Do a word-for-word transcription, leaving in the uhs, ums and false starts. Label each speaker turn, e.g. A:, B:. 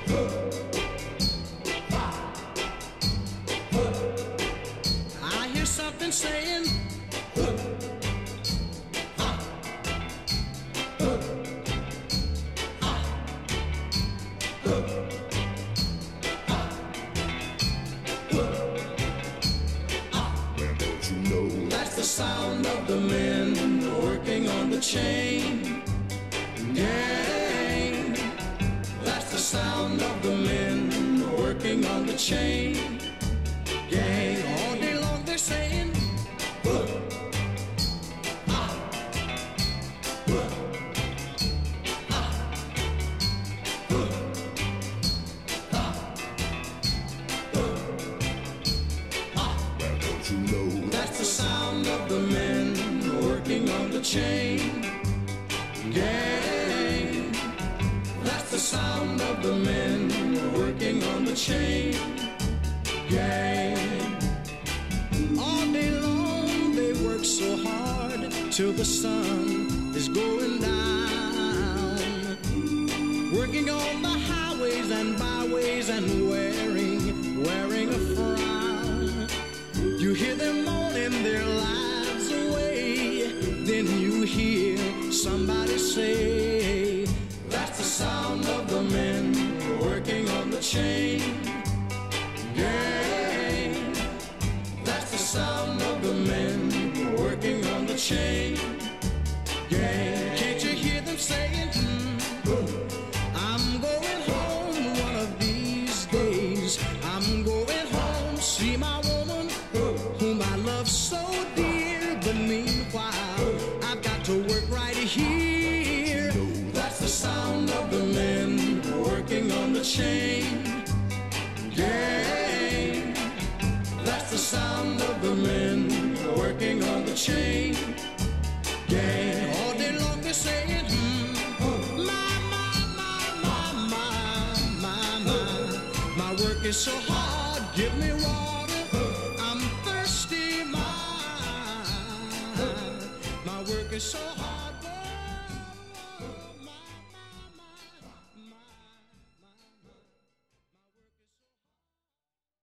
A: I hear something saying, that's the sound of the men working on the chain gang. That's the sound of the men working on the chain gang. All day long they're saying, uh, ah, uh, ah, uh, ah, uh, ah. Don't you know? That's the sound of the men working on the chain gang. That's the sound of the men working on the chain gang. All day long they work so hard till the sun is going down, working on the highways and byways and wearing, wearing a frown. You hear them moaning their lives away, then you hear somebody say, that's the sound of the men working on the chain gang. That's the sound of the men working on the chain gang. Can't you hear them saying, mm, I'm going home one of these days. I'm going home, see my woman whom I love so dear. But meanwhile, I've got to work right here. That's the sound of the men working on the chain gang. That's the sound of the men working on the chain gang. All day long they're saying, hmm, my, my, my, my, my, my, my, my work is so hard, give me water, I'm thirsty, my, my work is so hard.